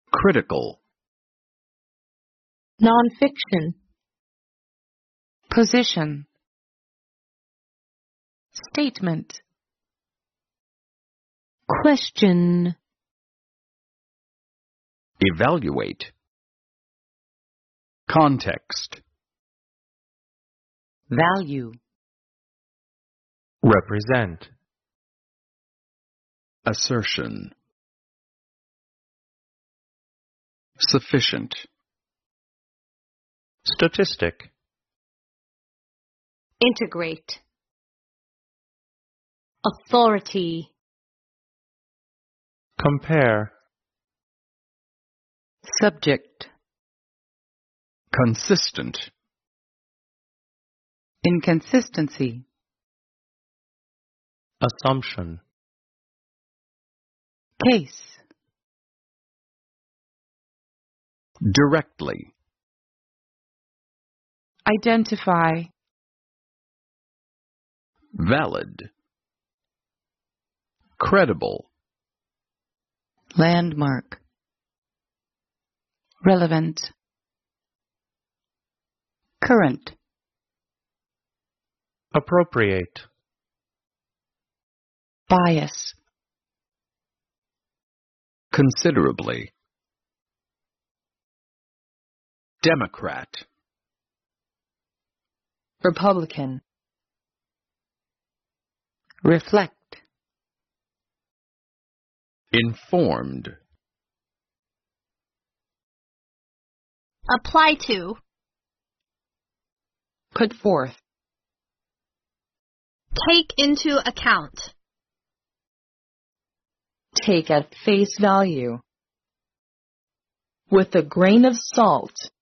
critical, nonfiction, position, statement, question, evaluate, context, value, represent, assertion, sufficient, statistic, integrate, authority, compare, subject, consistent, inconsistency, assumption, case, directly, identify, valid, credible, landmark, relevant, current, appropriate, bias, considerably, Democrat, Republican, reflect, informed, apply to, put forth, take into account, take at face value, with a grain of salt.